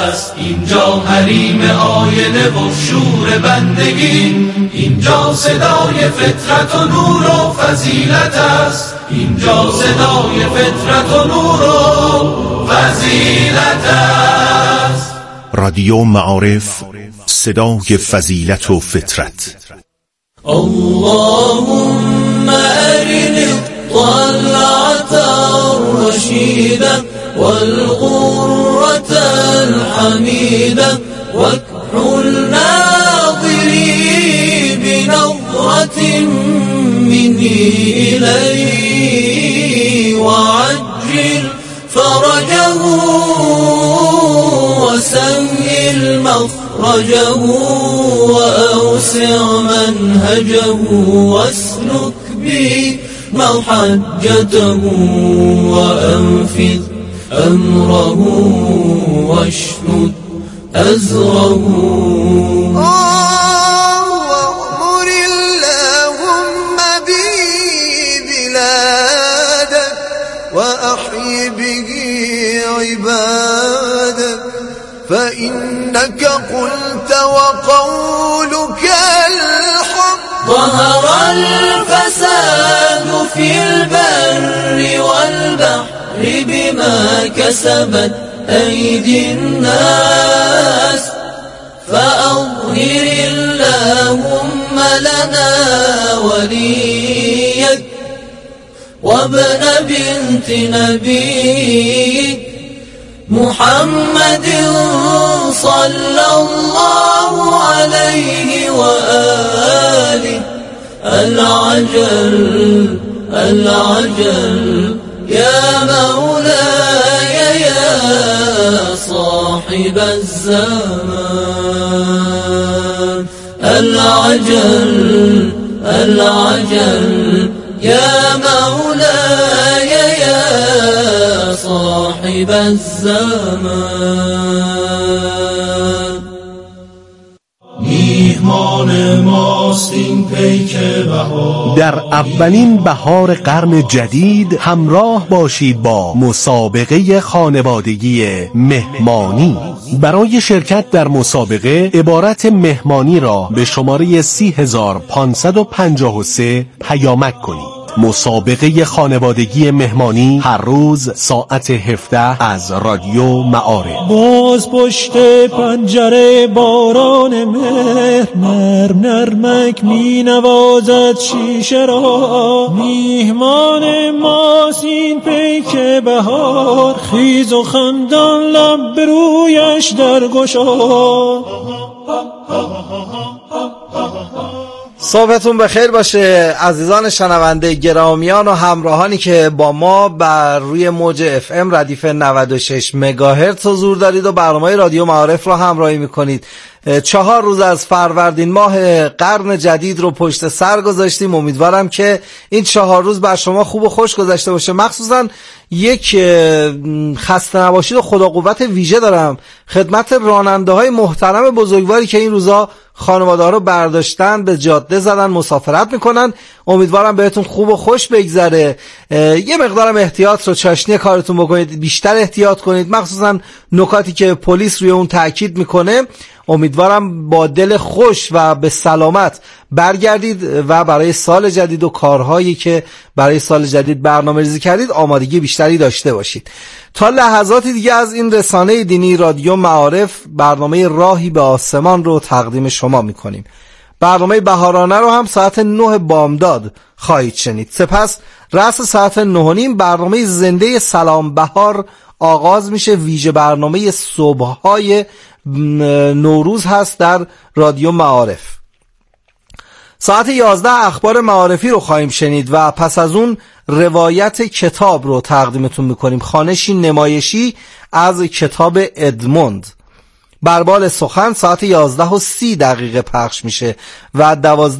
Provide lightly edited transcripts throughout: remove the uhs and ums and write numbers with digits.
است. اینجا حریم آینه و شور بندگی، اینجا صدای فطرت و نور و فضیلت است. اینجا صدای فطرت و نور و فضیلت است. رادیو معارف، صدای فضیلت و فطرت. اللهم أرني الطلعة الرشيدة والغرة الحميدة واكحل ناظري بنظرة مني إليه وعجل فرجه وسهل مخرجه وأوسع منهجه واسلك بي محجته وأنفذ أمره واشدد أزره. وأمر اللهم بي بلادك وأحي به عبادك فإنك قلت وقولك الحق. ظهر الفساد في البر والبحر بما كسبت أيدي الناس فأظهر اللهم لنا وليك وابن بنت نبيك محمد صلى الله عليه وآله. العجل العجل يا مولاي يا صاحب الزمان. العجل العجل يا مولاي يا صاحب الزمان. میهمان ماست این پیک بهار. در اولین بهار قرن جدید همراه باشید با مسابقه خانوادگی مهمانی. برای شرکت در مسابقه عبارت مهمانی را به شماره 30553 پیامک کنید. مسابقه خانوادگی مهمانی هر روز ساعت 17 از رادیو معارف. باز پشت پنجره باران مهر نرم نرمک می نوازد شیشه را. میهمان ماست این پیک بهار خیز و خندان لب رویش در گشا. صبحتون بخیر باشه عزیزان شنونده گرامیان و همراهانی که با ما بر روی موج FM ردیف 96 مگاهرتز حضور دارید و برنامه رادیو معارف را همراهی میکنید. 4 روز از فروردین ماه قرن جدید رو پشت سر گذاشتیم. امیدوارم که این 4 روز بر شما خوب و خوش گذشته باشه. مخصوصا یک خسته نباشید و خدا قوت ویژه دارم خدمت راننده های محترم بزرگواری که این روزا خانواده ها رو برداشتن به جاده زدن مسافرت میکنن. امیدوارم بهتون خوب و خوش بگذره. یه مقدارم احتیاط رو چاشنی کارتون بکنید، بیشتر احتیاط کنید، مخصوصا نکاتی که پلیس روی اون تاکید میکنه. امیدوارم با دل خوش و به سلامت برگردید و برای سال جدید و کارهایی که برای سال جدید برنامه‌ریزی کردید آمادگی بیشتری داشته باشید. تا لحظاتی دیگه از این رسانه دینی رادیو معارف برنامه راهی به آسمان رو تقدیم شما میکنیم. برنامه بهارانه رو هم ساعت 9 بامداد خواهید شنید. سپس رأس ساعت 9:30 برنامه زنده سلام بهار آغاز میشه. ویژه برنامه صبح‌های نوروز هست در رادیو معارف. ساعت 11 اخبار معارفی رو خواهیم شنید و پس از اون روایت کتاب رو تقدیمتون میکنیم. خوانشی نمایشی از کتاب ادموند. بربال سخن ساعت 11:30 پخش میشه و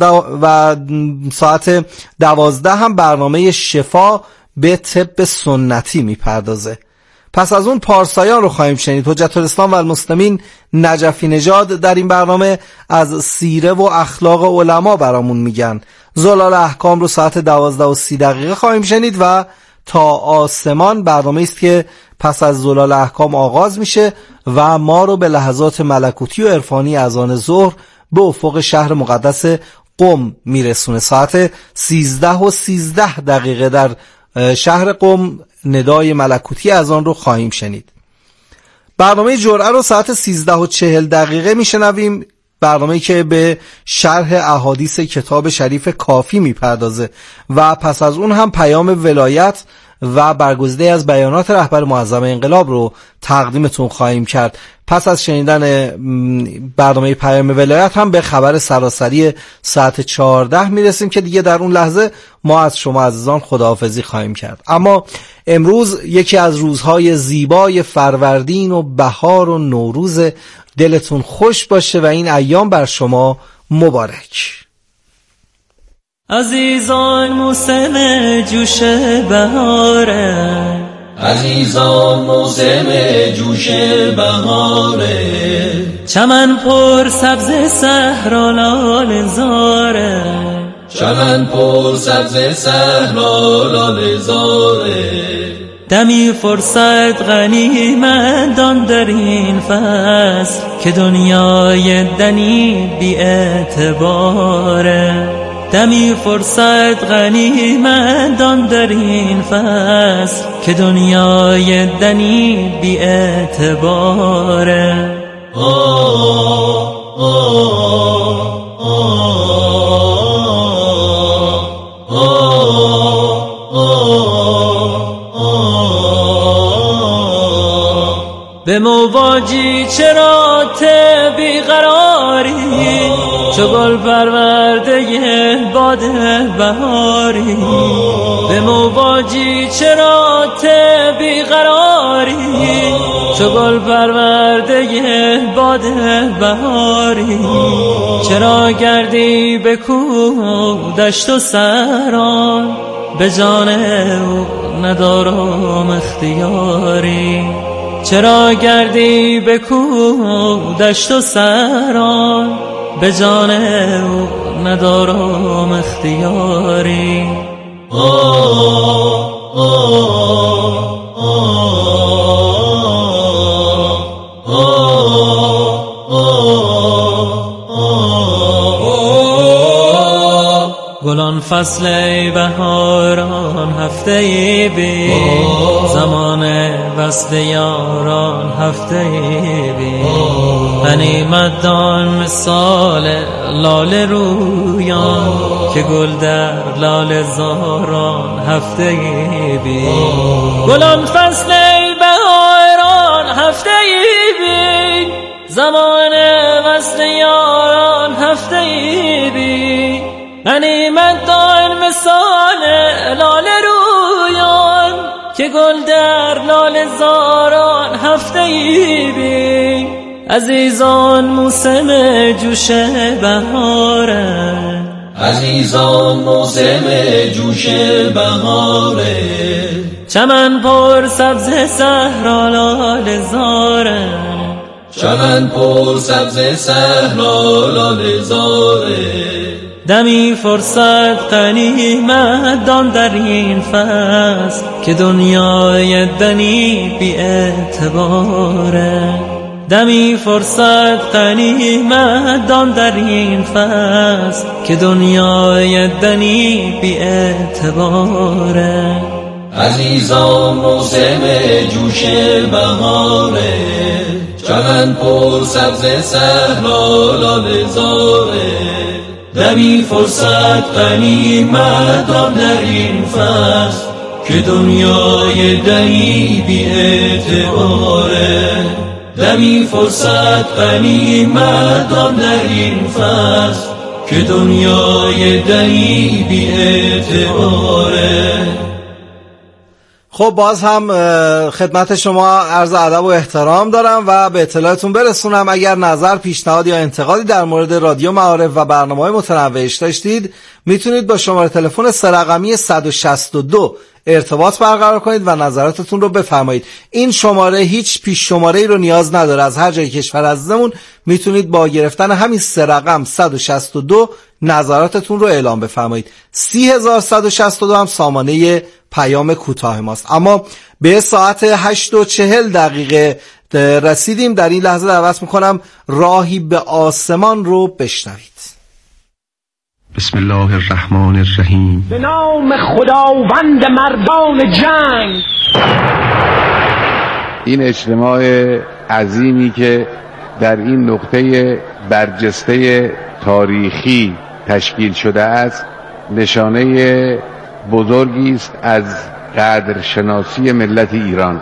ساعت 12 هم برنامه شفا به طب سنتی میپردازه. پس از اون پارسایان رو خواهیم شنید. حجت الاسلام و المسلمین نجفی نژاد در این برنامه از سیره و اخلاق علما برامون میگن. زلال احکام رو ساعت 12:30 خواهیم شنید و تا آسمان برنامه است که پس از زلال احکام آغاز میشه و ما رو به لحظات ملکوتی و عرفانی اذان ظهر به افق شهر مقدس قم میرسونه. ساعت 13:13 در شهر قم ندای ملکوتی اذان رو خواهیم شنید. برنامه جرعه رو ساعت 13:40 میشنویم، برنامه‌ای که به شرح احادیث کتاب شریف کافی میپردازه و پس از اون هم پیام ولایت و برگزیده از بیانات رهبر معظم انقلاب رو تقدیمتون خواهیم کرد. پس از شنیدن برنامه پیام ولایت هم به خبر سراسری ساعت 14 میرسیم که دیگه در اون لحظه ما از شما عزیزان خداحافظی خواهیم کرد. اما امروز یکی از روزهای زیبای فروردین و بهار و نوروز، دلتون خوش باشه و این ایام بر شما مبارک. عزیزان موسم جوش بهاره، عزیزان موسم جوش بهاره، چمن پر سبز صحرا لاله زاره، چمن پر سبز صحرا لاله زاره، دمی فرصت غنیمت در این فصل که دنیای دنی بی اعتباره، دمی فرصت غنیمت در این فصل که دنیای دنی بی اعتباره. به مواجی چرا بیقراری، چو گل پرورده باد بهاری، به مواجی چرا بیقراری، چو گل پرورده باد بهاری، چرا گردی به کوه دشت و سران، به جان او ندارم اختیاری، چرا گردی به کوه دشت و سران، به جان او ندارم اختیاری. گلان فصل بهاران هفته بی، زمان وصل یاران هفته بی، غنیمت دان مثال لاله رویان که گل در لاله زاران هفته بی. گلان فصل بهاران هفته بی، زمان وصل یاران هفته بی، غنیمت دان مثال لاله رویان که گل در لاله زاران هفته بی. عزیزان موسم جوش بهاره، عزیزان موسم جوش بهاره، چمن پر سبز صحرا لاله زاره، چمن پر سبز صحرا لاله زاره، دمی فرصت غنیمت دان در این فصل که دنیای دنی بی اعتباره، دمی فرصت غنیمت دان در این فصل که دنیای دنی بی اعتباره. عزیزان موسم جوش بهاره، چمن پر سبز صحرا لاله زاره، دمی فرصت غنیمت دان در این فصل که دنیای دنی بی اعتباره، دمی فرصت غنیمت دان در این فصل که دنیای دنی بی اعتباره. خب باز هم خدمت شما عرض ادب و احترام دارم و به اطلاعتون برسونم اگر نظر، پیشنهاد یا انتقادی در مورد رادیو معارف و برنامه‌های متنوعش داشتید میتونید با شماره تلفن 3 رقمی 162 ارتباط برقرار کنید و نظراتتون رو بفرمایید. این شماره هیچ پیش شماره‌ای رو نیاز نداره، از هر جای کشور عزیزمون میتونید با گرفتن همین 3 رقم 162 نظراتتون رو اعلام بفرمایید. 30162 هم سامانه پیام کوتاه ماست. اما به ساعت 8:40 رسیدیم. در این لحظه دعوت میکنم راهی به آسمان رو بشنوید. بسم الله الرحمن الرحیم. به نام خداوند مردان جنگ. این اجتماع عظیمی که در این نقطه برجسته تاریخی تشکیل شده است نشانه بزرگی است از قدرشناسی ملت ایران.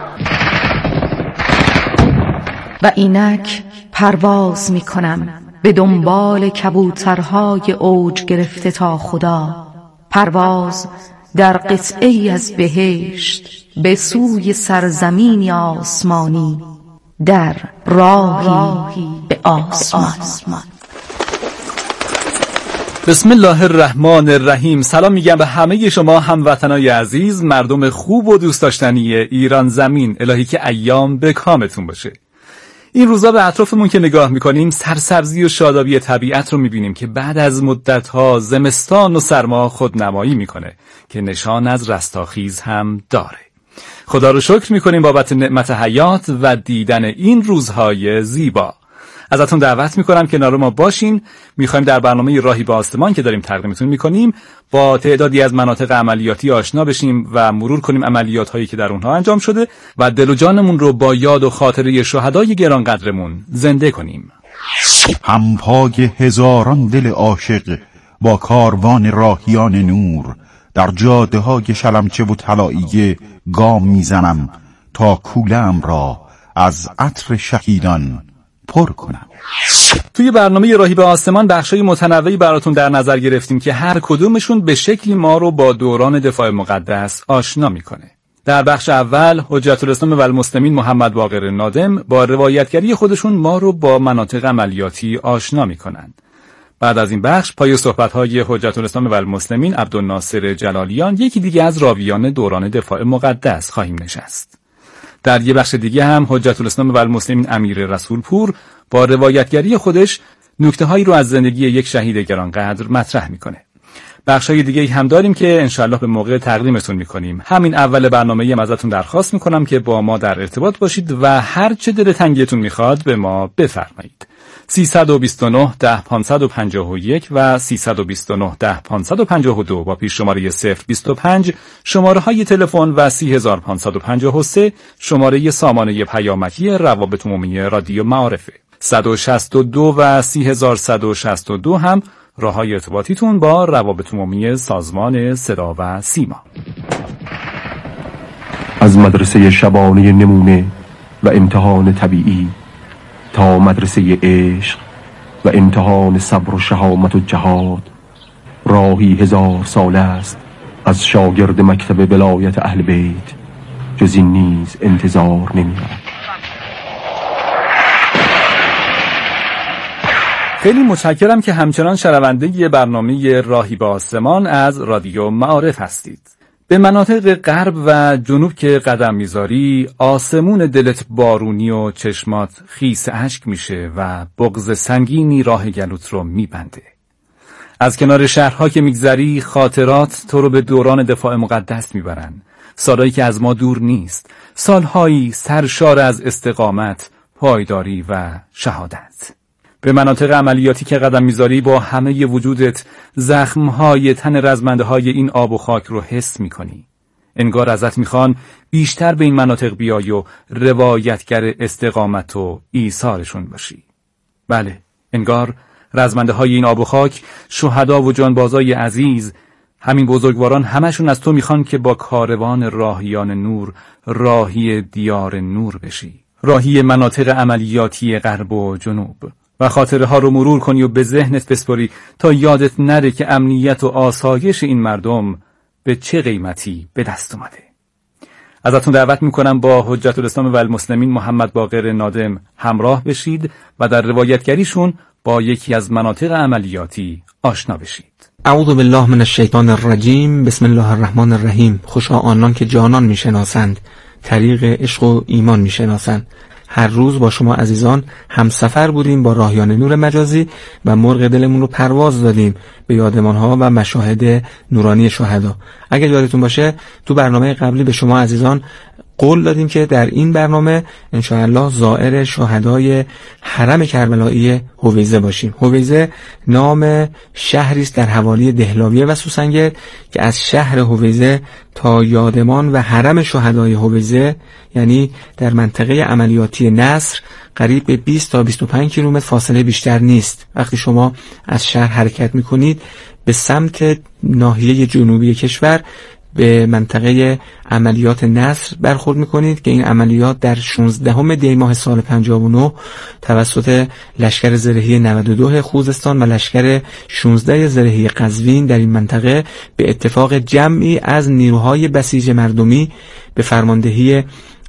و اینک پرواز می کنم به دنبال کبوترهای اوج گرفته تا خدا، پرواز در قطعه‌ای از بهشت به سوی سرزمینی آسمانی، در راهی به آسمان. بسم الله الرحمن الرحیم. سلام میگم به همه شما هموطنای عزیز، مردم خوب و دوست داشتنی ایران زمین. الهی که ایام به کامتون باشه. این روزا به اطرافمون که نگاه میکنیم سرسبزی و شادابی طبیعت رو میبینیم که بعد از مدتها زمستان و سرما خودنمایی میکنه که نشان از رستاخیز هم داره. خدا رو شکر میکنیم بابت نعمت حیات و دیدن این روزهای زیبا. ازتون دعوت میکنم کنار ما باشین. میخوایم در برنامه راهی به آسمان که داریم تقدیمتون میکنیم با تعدادی از مناطق عملیاتی آشنا بشیم و مرور کنیم عملیات هایی که در اونها انجام شده و دل و جانمون رو با یاد و خاطره شهدای گرانقدرمون زنده کنیم. همپای هزاران دل عاشق با کاروان راهیان نور، در جاده های شلمچه و طلاییه گام میزنم تا کوله‌ام را از عطر شهیدان پر کنم. توی برنامه راهی به آسمان بخشای متنوعی براتون در نظر گرفتیم که هر کدومشون به شکلی ما رو با دوران دفاع مقدس آشنا میکنه. در بخش اول حجت الاسلام و المسلمین محمد باقر نادم با روایتگری خودشون ما رو با مناطق عملیاتی آشنا میکنن. بعد از این بخش پای صحبت‌های حجت الاسلام و المسلمین عبدالناصر جلالیان، یکی دیگه از راویان دوران دفاع مقدس، خواهیم نشست. در یه بخش دیگه هم حجت الاسلام و المسلمین امیر رسولپور با روایتگری خودش نکته‌هایی رو از زندگی یک شهید گرانقدر مطرح میکنه. بخشای دیگه هم داریم که انشالله به موقع تقدیمتون میکنیم. همین اول برنامه ازتون درخواست میکنم که با ما در ارتباط باشید و هر چه دل تنگیتون میخواد به ما بفرمایید. 329 10 551 و 329 10 552 با پیش شماره 025 شماره های تلفن و 30553 شماره سامانه پیامکی روابط عمومی رادیو معارفه. 162 و 3162 هم راههای ارتباطیتون با روابط عمومی سازمان صدا و سیما. از مدرسه شبانه نمونه و امتحان طبیعی تا مدرسه عشق و امتحان صبر و شهامت و جهاد، راهی 1000 ساله است از شاگرد مکتب ولایت اهل بیت، جز این نیز انتظار نمی‌رود. خیلی متشکرم که همچنان شنونده برنامه راهی به آسمان از رادیو معارف هستید. به مناطق غرب و جنوب که قدم میذاری آسمون دلت بارونی و چشمات خیس اشک میشه و بغض سنگینی راه گلوت رو میبنده. از کنار شهرها که میگذری خاطرات تو رو به دوران دفاع مقدس میبرن، سالهایی که از ما دور نیست، سالهایی سرشار از استقامت، پایداری و شهادت. به مناطق عملیاتی که قدم میذاری با همه وجودت زخمهای تن رزمنده‌های این آب و خاک رو حس میکنی. انگار ازت میخوان بیشتر به این مناطق بیای و روایتگر استقامت و ایثارشون باشی. بله، انگار رزمنده‌های این آب و خاک، شهدا و جانبازای عزیز، همین بزرگواران همشون از تو میخوان که با کاروان راهیان نور راهی دیار نور بشی، راهی مناطق عملیاتی غرب و جنوب، و خاطره ها رو مرور کنی و به ذهنت بسپاری تا یادت نره که امنیت و آسایش این مردم به چه قیمتی به دست اومده. ازتون دعوت میکنم با حجت الاسلام و المسلمین محمد باقر نادم همراه بشید و در روایتگریشون با یکی از مناطق عملیاتی آشنا بشید. اعوذ بالله من الشیطان الرجیم. بسم الله الرحمن الرحیم. خوشا آنان که جانان میشناسند، طریق عشق و ایمان میشناسند. هر روز با شما عزیزان همسفر بودیم با راهیان نور مجازی و مرغ دلمون رو پرواز دادیم به یادمانها و مشاهد نورانی شهدا. اگر یادتون باشه تو برنامه قبلی به شما عزیزان قول دادیم که در این برنامه انشاءالله زائر شهدای حرم کربلایی هویزه باشیم. هویزه نام شهری است در حوالی دهلاویه و سوسنگر که از شهر هویزه تا یادمان و حرم شهدای هویزه، یعنی در منطقه عملیاتی نصر، قریب به 20 تا 25 کیلومتر فاصله بیشتر نیست. وقتی شما از شهر حرکت میکنید به سمت ناحیه جنوبی کشور به منطقه عملیات نصر برخورد میکنید که این عملیات در 16 دی ماه سال 59 توسط لشکر زرهی 92 خوزستان و لشکر 16 زرهی قزوین در این منطقه به اتفاق جمعی از نیروهای بسیج مردمی به فرماندهی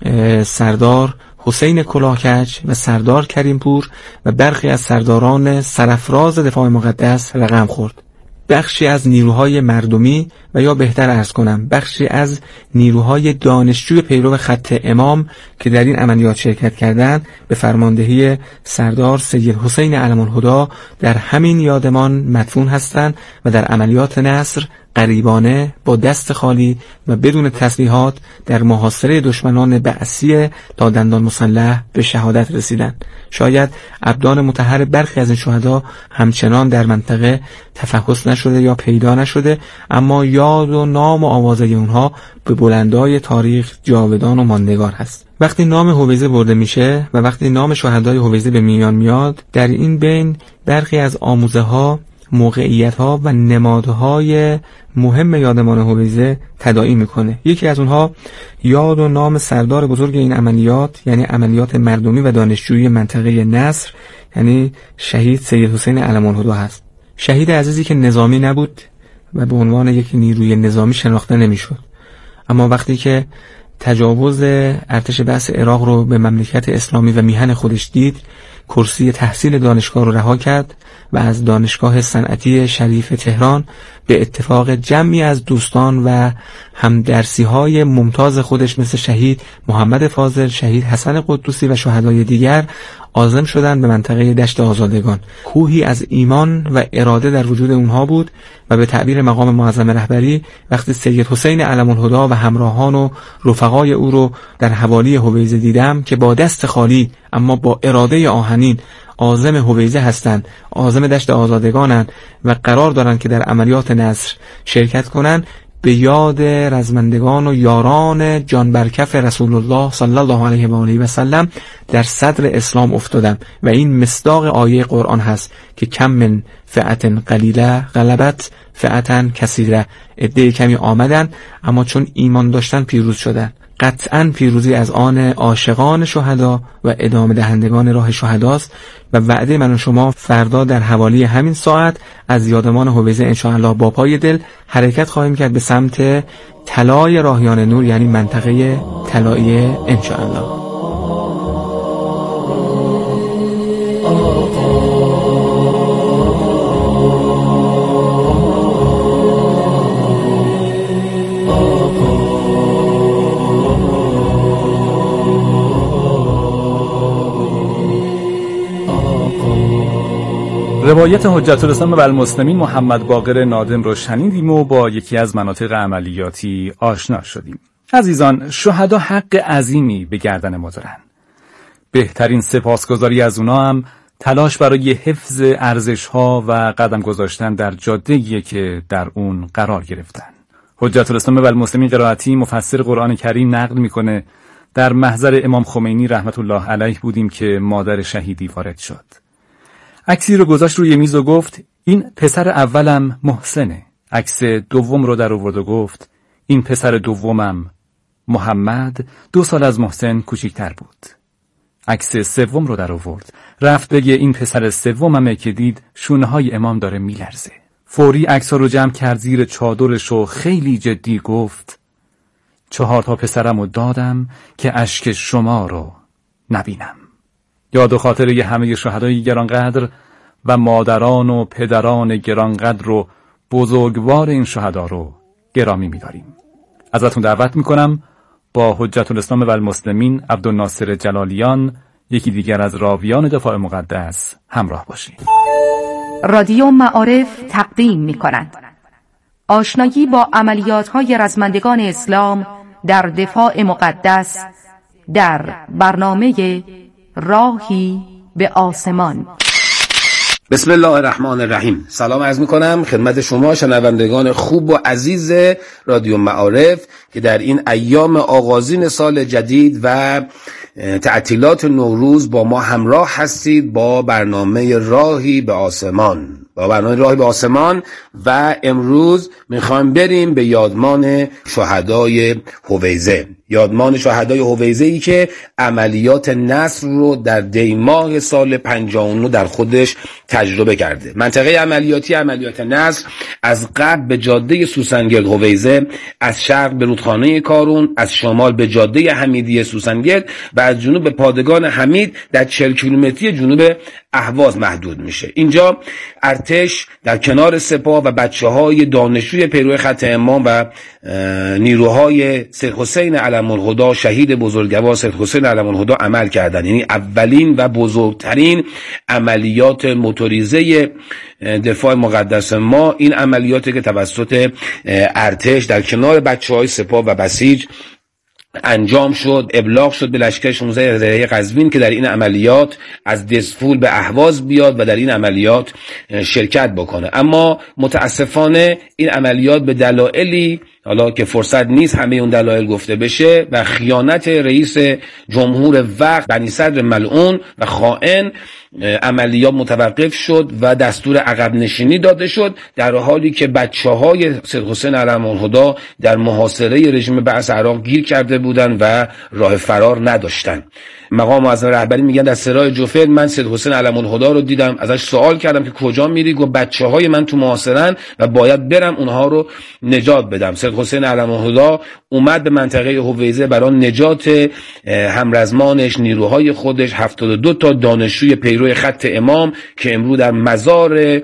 سردار حسین کلاهکج و سردار کریمپور و برخی از سرداران سرافراز دفاع مقدس رقم خورد. بخشی از نیروهای مردمی و یا بهتر عرض کنم بخشی از نیروهای دانشجوی پیرو خط امام که در این عملیات شرکت کردند به فرماندهی سردار سید حسین علم‌الهدی در همین یادمان مدفون هستند و در عملیات نصر غریبانه با دست خالی و بدون تسلیحات در محاصره دشمنان بعثی تا دندان مسلح به شهادت رسیدند. شاید ابدان مطهر برخی از این شهدا همچنان در منطقه تفحص نشده یا پیدا نشده، اما یاد و نام و آوازه اونها به بلندای تاریخ جاودان و ماندگار هست. وقتی نام هویزه برده میشه و وقتی نام شهدای هویزه به میان میاد، در این بین برخی از آموزه ها، موقعیت ها و نمادهای مهم یادمان هویزه تداعی میکنه. یکی از اونها یاد و نام سردار بزرگ این عملیات، یعنی عملیات مردمی و دانشجویی منطقه نصر، یعنی شهید سید حسین علم‌الهدی هست. شهید عزیزی که نظامی نبود و به عنوان یک نیروی نظامی شناخته نمیشد، اما وقتی که تجاوز ارتش بعث عراق رو به مملکت اسلامی و میهن خودش دید، کرسی تحصیل دانشگاه رو رها کرد و از دانشگاه صنعتی شریف تهران به اتفاق جمعی از دوستان و همدرسی‌های ممتاز خودش مثل شهید محمد فاضل، شهید حسن قدوسی و شهدای دیگر عازم شدند به منطقه دشت آزادگان. کوهی از ایمان و اراده در وجود اونها بود و به تعبیر مقام معظم رهبری وقتی سید حسین علم‌الهدی و همراهان و رفقای او رو در حوالی هویزه دیدم که با دست خالی اما با اراده آهنین عازم هویزه هستند، عازم دشت آزادگانند و قرار دارند که در عملیات نصر شرکت کنند، به یاد رزمندگان و یاران جان برکف رسول الله صلی الله علیه و آله و سلم در صدر اسلام افتادم و این مصداق آیه قرآن هست که کم من فئة قلیله غلبت فئة کثیره. عده کمی آمدن اما چون ایمان داشتن پیروز شدن. قطعاً پیروزی از آن عاشقان شهدا و ادامه دهندگان راه شهداست و وعده من و شما فردا در حوالی همین ساعت از یادمان هویزه انشاءالله با پای دل حرکت خواهیم کرد به سمت طلای راهیان نور، یعنی منطقه طلاییه انشاءالله. روایت حجت الاسلام و المسلمین محمد باقر نادم رو شنیدیم و با یکی از مناطق عملیاتی آشنا شدیم. عزیزان، شهدا حق عظیمی به گردن ما دارن. بهترین سپاسگزاری از اونا هم تلاش برای حفظ ارزش‌ها و قدم گذاشتن در جاده‌ای که در اون قرار گرفتن. حجت الاسلام و المسلمین قرائتی مفسر قرآن کریم نقل میکنه در محضر امام خمینی رحمت الله علیه بودیم که مادر شهیدی وارد شد. عکسی رو گذاشت روی میز و گفت این پسر اولم محسنه. عکس دوم رو در آورد و گفت این پسر دومم محمد 2 سال از محسن کوچیک‌تر بود. عکس سوم رو در آورد، رفت بگه این پسر سوممه که دید شونه‌های امام داره میلرزه. فوری عکس‌ها رو جمع کرد زیر چادرش و خیلی جدی گفت 4 تا پسرمو دادم که اشک شما رو نبینم. یاد و خاطره همه شهدای گرانقدر و مادران و پدران گرانقدر و بزرگوار این شهدا رو گرامی می‌داریم. ازتون دعوت می‌کنم با حجت الاسلام و المسلمین عبدالناصر جلالیان یکی دیگر از راویان دفاع مقدس همراه باشید. رادیو معارف تقدیم می‌کند آشنایی با عملیات‌های رزمندگان اسلام در دفاع مقدس در برنامه راهی به آسمان. بسم الله الرحمن الرحیم. سلام عرض میکنم خدمت شما شنوندگان خوب و عزیز رادیو معارف که در این ایام آغازین سال جدید و تعطیلات نوروز با ما همراه هستید با برنامه راهی به آسمان. و امروز میخوایم بریم به یادمان شهدای حویزه. یادمان شهدای حویزه‌ای که عملیات نصر رو در دیماه سال 59 در خودش تجربه کرده. منطقه عملیاتی عملیات نصر از غرب به جاده سوسنگرد حویزه، از شرق به رودخانه کارون، از شمال به جاده حمیدیه سوسنگرد و از جنوب به پادگان حمید در 40 کیلومتری جنوب اهواز محدود میشه. اینجا ارتش در کنار سپاه و بچه‌های دانشجوی پیرو خط امام و نیروهای سید حسین علم الهدی شهید بزرگوار سید حسین علم الهدی عمل کردند. یعنی اولین و بزرگترین عملیات موتوریزه دفاع مقدس ما این عملیاتی که توسط ارتش در کنار بچه‌های سپاه و بسیج انجام شد. ابلاغ شد به لشکر 16 زرهی قزوین که در این عملیات از دسفول به اهواز بیاد و در این عملیات شرکت بکنه. اما متاسفانه این عملیات به دلایلی، حالا که فرصت نیست همه اون دلایل گفته بشه، و خیانت رئیس جمهور وقت بنی صدر ملعون و خائن، عملیات متوقف شد و دستور عقب نشینی داده شد، در حالی که بچه‌های سید حسین علم الهدی در محاصره رژیم بعث عراق گیر کرده بودند و راه فرار نداشتند. مقام معظم رهبری میگن در سرای جوفر من سید حسین علم الهدی رو دیدم، ازش سوال کردم که کجا میری؟ گفت بچه‌های من تو محاصره‌ن و باید برم اونها رو نجات بدم. سید حسین علم الهدی اومد به منطقه حویزه برای نجات همرزمانش، نیروهای خودش، 72 تا دانشجوی پیرو خط امام که امروز در مزار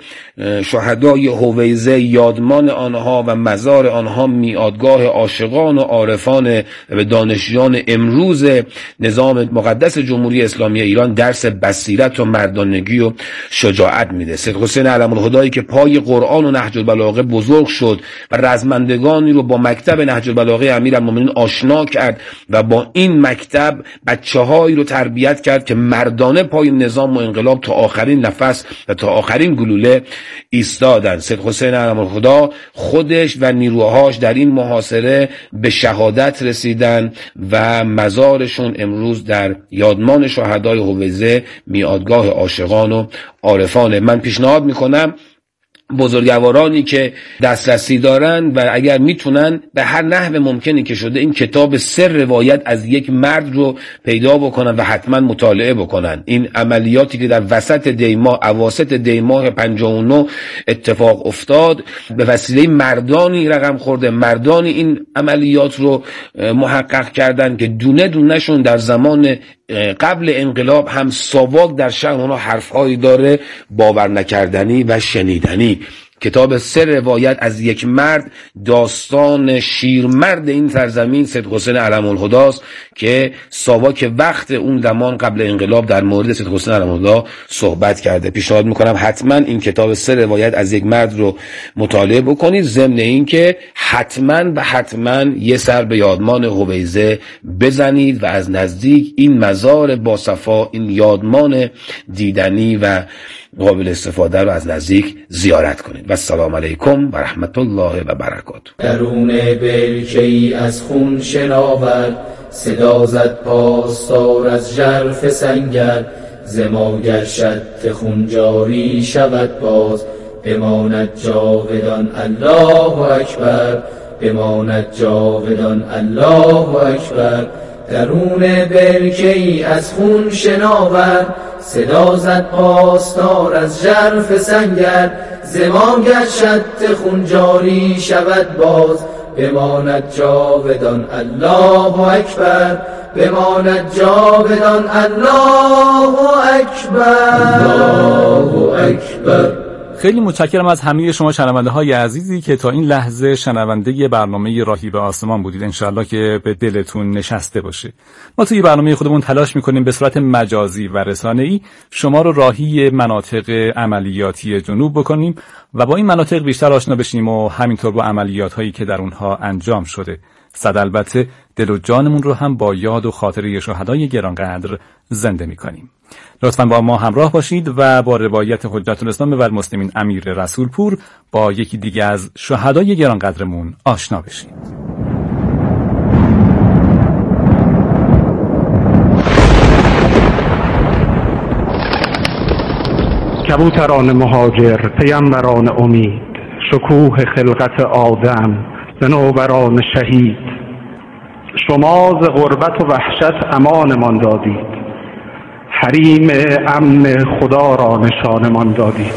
شهدای حویزه یادمان آنها و مزار آنها میادگاه عاشقان و عارفان و دانشجویان امروز نظام مقدس جمهوری اسلامی ایران درس بصیرت و مردانگی و شجاعت میده. سید حسین علم الهدی که پای قرآن و نهج البلاغه بزرگ شد و رزمندگانی رو با مکتب نهج البلاغه امیرالمومنین آشنا کرد و با این مکتب بچه‌هایی رو تربیت کرد که مردانه پای نظام و انقلاب تا آخرین نفس و تا آخرین گلوله ایستادن. سید حسین علم الهدی خودش و نیروهاش در این محاصره به شهادت رسیدن و مزارشون امروز در یادمان شهدای حویزه میادگاه عاشقان و عارفان. من پیشنهاد میکنم بزرگوارانی که دسترسی دارن و اگر میتونن به هر نحو ممکنی که شده این کتاب سر روایت از یک مرد رو پیدا بکنن و حتما مطالعه بکنن. این عملیاتی که در وسط دیماه، اواسط دیماه 59 اتفاق افتاد به وسیله مردانی رقم خورده، مردانی این عملیات رو محقق کردن که دونه دونهشون در زمان قبل انقلاب هم ساواک در شأن اونها حرفهایی داره باور نکردنی و شنیدنی. کتاب سر روایت از یک مرد، داستان شیرمرد این سرزمین سید حسین علم الهدی است که ساواک وقت اون زمان قبل انقلاب در مورد سید حسین علم الهدی صحبت کرده. پیشنهاد میکنم حتما این کتاب سر روایت از یک مرد رو مطالعه بکنید، ضمن این که حتما یه سر به یادمان حویزه بزنید و از نزدیک این مزار باصفا، این یادمان دیدنی و قابل استفاده رو از نزدیک زیارت کنید. و السلام علیکم و رحمت الله و برکاته. درون برکه‌ای از خون شناور، صدا زد پاسدار از ژرف سنگر. زما گرشد خون جاری شود باز، بماند جاودان الله اکبر، بماند جاودان الله اکبر. درون برکه‌ای از خون شناور، صدا زد پاسدار از ژرف سنگر. زما گرشد خون جاری شود باز، بماند جاودان الله اکبر، بماند جاودان الله اکبر. الله اکبر. خیلی متشکرم از همه شما شنونده های عزیزی که تا این لحظه شنونده برنامه راهی به آسمان بودید. انشاءالله که به دلتون نشسته باشه. ما توی برنامه خودمون تلاش میکنیم به صورت مجازی و رسانه‌ای شما رو راهی مناطق عملیاتی جنوب بکنیم و با این مناطق بیشتر آشنا بشیم و همینطور با عملیات هایی که در اونها انجام شده. صد البته دل و جانمون رو هم با یاد و خاطره شهدای گرانقدر زنده میکنیم. لطفاً با ما همراه باشید و با روایت حجت الاسلام و المسلمین امیر رسولپور با یکی دیگه از شهدای گرانقدرمون آشنا بشید. کبوتران مهاجر، پیامبران امید، شکوه خلقت آدم، صنوبران شهید، شما ز غربت و وحشت امانمان دادید، حریم امن خدا را نشانمان دادید.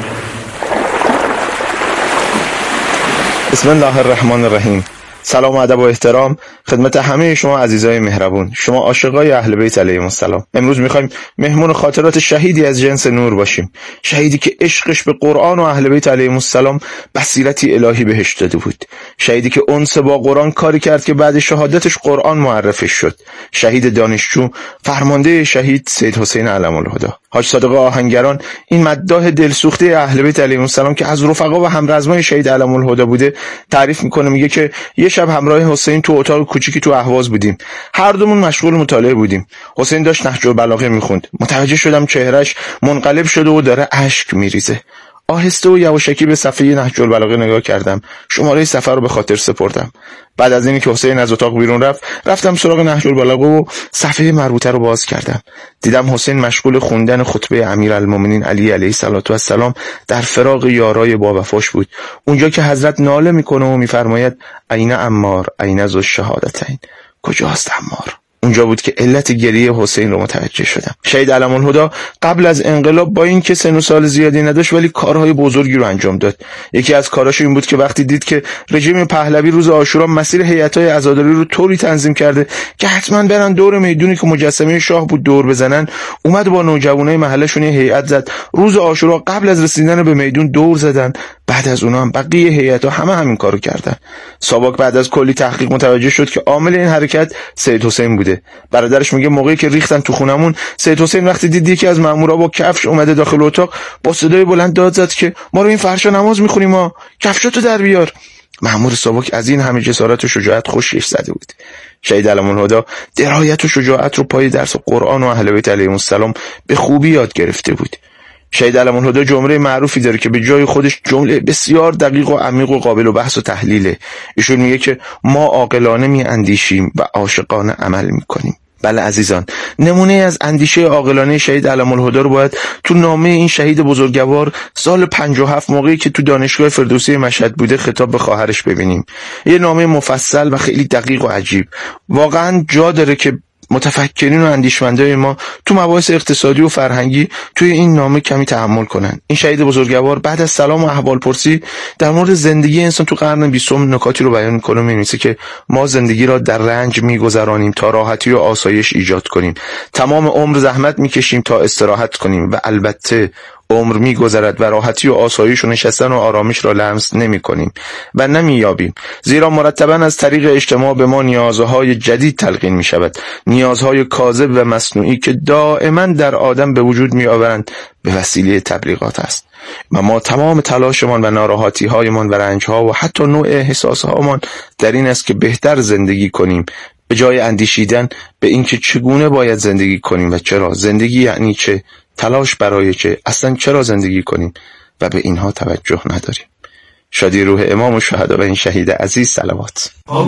بسم الله الرحمن الرحیم. سلام و ادب و احترام خدمت همه شما عزیزای مهربون، شما عاشقای اهل بیت علیهم السلام. امروز میخوایم مهمون خاطرات شهیدی از جنس نور باشیم، شهیدی که عشقش به قرآن و اهل بیت علیهم السلام بصیرتی الهی بهش داده بود، شهیدی که انس با قرآن کاری کرد که بعد شهادتش قرآن معرفش شد، شهید دانشجو، فرمانده شهید سید حسین علم الهدی. حاج صادق آهنگران، این مداح دلسوخته اهل بیت علیهم السلام که از رفقا و همرزمای شهید علم الهدی بوده تعریف میکنه، میگه که یه شب همراه حسین تو اتاق کوچیکی تو اهواز بودیم، هر دومون مشغول مطالعه بودیم. حسین داشت نهج البلاغه میخوند، متوجه شدم چهرهش منقلب شده و داره اشک میریزه. آهسته و یواشکی به صفحه نهج البلاغه نگاه کردم، شماره صفحه رو به خاطر سپردم. بعد از اینی که حسین از اتاق بیرون رفتم سراغ نهج البلاغه و صفحه مربوطه رو باز کردم. دیدم حسین مشغول خوندن خطبه امیرالمومنین علی علیه السلام در فراق یارای با وفاش بود، اونجا که حضرت ناله میکنه و میفرماید عین عمار عین ذو الشهادتین، کجاست عمار؟ اونجا بود که علت گریه حسین رو متوجه شدم. شهید علم الهدی قبل از انقلاب با اینکه سن و سال زیادی نداشت ولی کارهای بزرگی رو انجام داد. یکی از کاراش این بود که وقتی دید که رژیم پهلوی روز عاشورا مسیر هیئت‌های عزاداری رو طوری تنظیم کرده که حتما برن دور میدونی که مجسمه شاه بود دور بزنن، اومد با نوجوانای محلشون هیئت زد، روز عاشورا قبل از رسیدن به میدون دور زدن، بعد از اونها هم بقیه هیئت‌ها همین کارو کردن. ساواک بعد از کلی تحقیق متوجه شد که عامل این حرکت سید حسین بوده. برادرش میگه موقعی که ریختن تو خونمون، سید حسین وقتی دید یکی از مامورا با کفش اومده داخل اتاق، با صدای بلند داد زد که ما رو این فرشا نماز میخونیم، ما کفشاتو در بیار. مامور ساواک از این همه جسارت و شجاعت خوشش زده بود. شهید علم الهدی درایت و شجاعت رو پای درس قرآن و اهل بیت علیهم السلام به خوبی یاد گرفته بود. شهید علم الهدی جمله معروفی داره که به جای خودش جمله بسیار دقیق و عمیق و قابل و بحث و تحلیله. ایشون میگه که ما عاقلانه میاندیشیم و عاشقانه عمل میکنیم. بله عزیزان، نمونه از اندیشه عاقلانه شهید علم الهدی رو باید تو نامه این شهید بزرگوار سال 57 موقعی که تو دانشگاه فردوسی مشهد بوده خطاب به خواهرش ببینیم. یه نامه مفصل و خیلی دقیق و عجیب. واقعا جا داره که متفکرین و اندیشمندای ما تو مباحث اقتصادی و فرهنگی توی این نامه کمی تأمل کنن. این شهید بزرگوار بعد از سلام و احوالپرسی در مورد زندگی انسان تو قرن 20 نکاتی رو بیان می‌کنه، می‌نویسه که ما زندگی را در رنج می‌گذرانیم تا راحتی و آسایش ایجاد کنیم، تمام عمر زحمت می‌کشیم تا استراحت کنیم و البته عمر می‌گذرد و راحتی و آسایش و نشستن و آرامش را لمس نمی‌کنیم و نمی‌یابیم، زیرا مرتباً از طریق اجتماع به ما نیازهای جدید تلقین می‌شود، نیازهای کاذب و مصنوعی که دائما در آدم به وجود می‌آورند به وسیله تبلیغات است. و ما تمام تلاشمان و ناراحتی‌هایمان و رنج‌ها و حتی نوع احساس‌هامان در این است که بهتر زندگی کنیم، به جای اندیشیدن به اینکه چگونه باید زندگی کنیم و چرا زندگی یعنی چه، تلاش برای چه، اصلا چرا زندگی کنیم و به اینها توجه نداریم. شادی روح امام الشهدا و این شهید عزیز صلوات.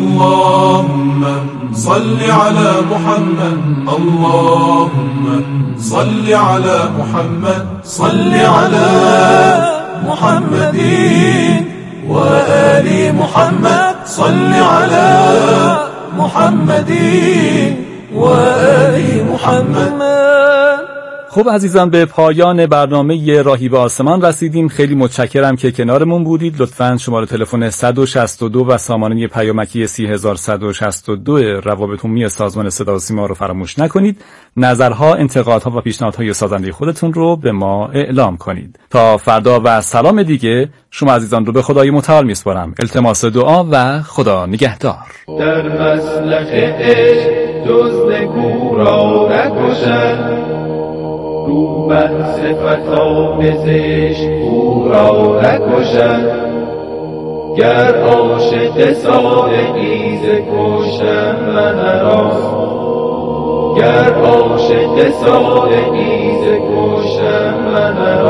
اللهم صل علی محمد، اللهم صل علی محمد، صل علی محمد و آل محمد، صل علی محمد و آل محمد. خب عزیزان، به پایان برنامه راهی به آسمان رسیدیم. خیلی متشکرم که کنارمون بودید. لطفاً شماره تلفن 162 و سامانه پیامکی 30162 روابط عمومی سازمان صدا و سیما رو فراموش نکنید. نظرها، انتقادها و پیشنهادهای سازنده خودتون رو به ما اعلام کنید. تا فردا و سلام دیگه، شما عزیزان رو به خدای متعال میسپارم. التماس دعا و خدا نگهدار. در مسلک عشق جز نکو را نکشد، رو بر صفتان زشت او را نکشد. گر عاشق صادقی ز کشتن من راست، گر عاشق صادقی ز کشتن من راست.